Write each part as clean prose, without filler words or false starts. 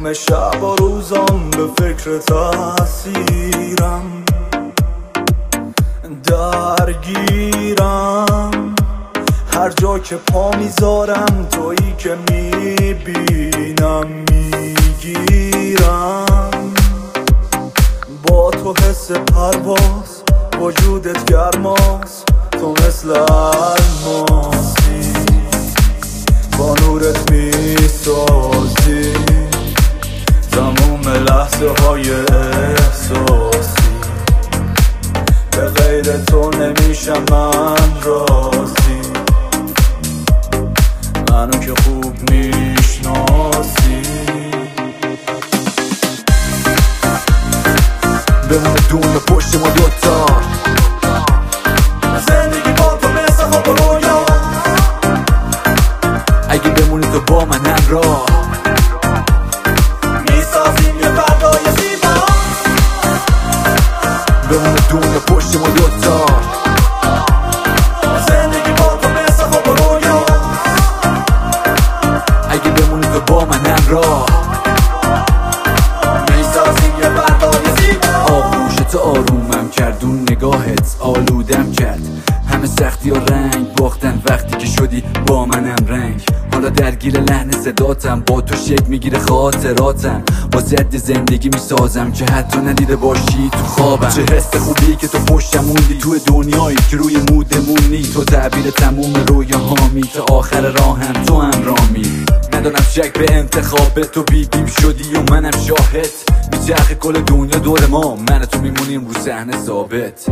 تمام شب و روزم به فکر تاثیرم، درگیرم. هر جا که پا میذارم تویی که میبینم میگیرم. با تو حس پرواز وجودت گرماست، تو مثل الماسی با نورت میسازی تموم لحظه های احساسی. به غیر تو نمیشم من راضی، منو که خوب میشناسی. بمونه دونه پشت ما دوتا، زندگی با تو مثل خواب و رویا. اگه بمونی تو با من همراه، میسازیم یه فردای زیبا. بمونه دونه پشت ما دوتا، زندگی با تو مثل خواب و رویا. اگه بمونی تو با من همراه، میسازیم یه فردای زیبا. آغوشت آرومم کرد، اون نگاهت آلودم کرد. همه سختی و رنگ باختن وقتی که شدی با منم رنگ. حالا درگیر لحن صداتم، با تو شکل میگیره خاطراتم. با ضد زندگی میسازم که حتی ندیده باشی تو خوابم. چه حس خوبی که تو پشتم موندی، تو دنیایی که روی مودمونی. تو تعبیر تموم رویاهامی، تا آخر راهم تو همرامی. ندارم شک به انتخاب تو، بیبیم شدی و منم شاهد. میچرخه کل دنیا دور ما، من و تو میمونیم رو صحنه ثابت.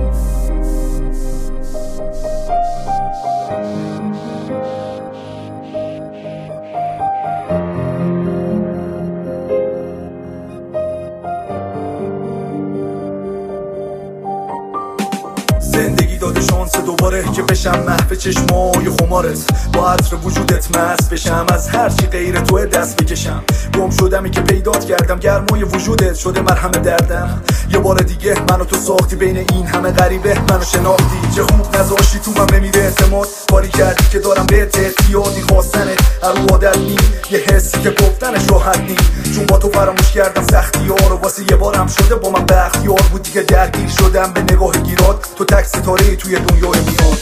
زندگی داده شانس دوباره که بشم محو چشمای خمارت. با عطر وجودت مست بشم، از هر چی غیر تو دست بکشم. گم شدمی که پیدات کردم، گرمای وجودت شده مرهم دردم. یه بار دیگه منو تو ساختی، بین این همه غریبه منو شناختی. چه خوب نذاشتی تو من نمیره اعتماد، کاری کردی که دارم بهت اعتیادی. خواستنه هر عادت نی، یه حسی که گفتنش راحت نی. چون با تو فراموش کردم سختی ها رو، واسه یه بارم شده با من بختیار بود دیگه. درگیر شدم به نگاه گیرات، تو تک ستاره توی دنیای میاد.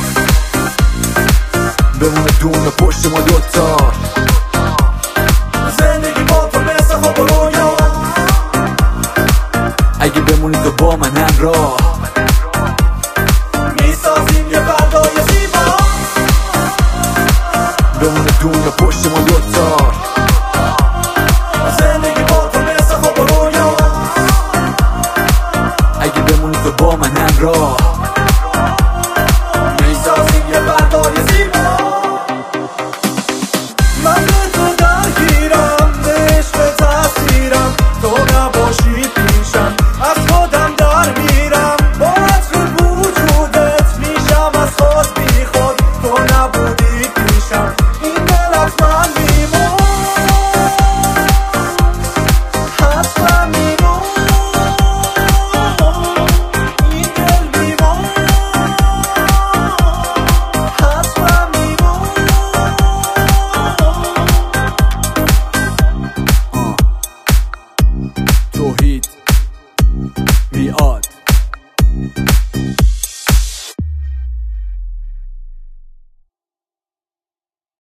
بمونه دونه پشت ما دوتا، زندگی با تو مثل خواب و رویا. اگه بمونی تو با من همراه،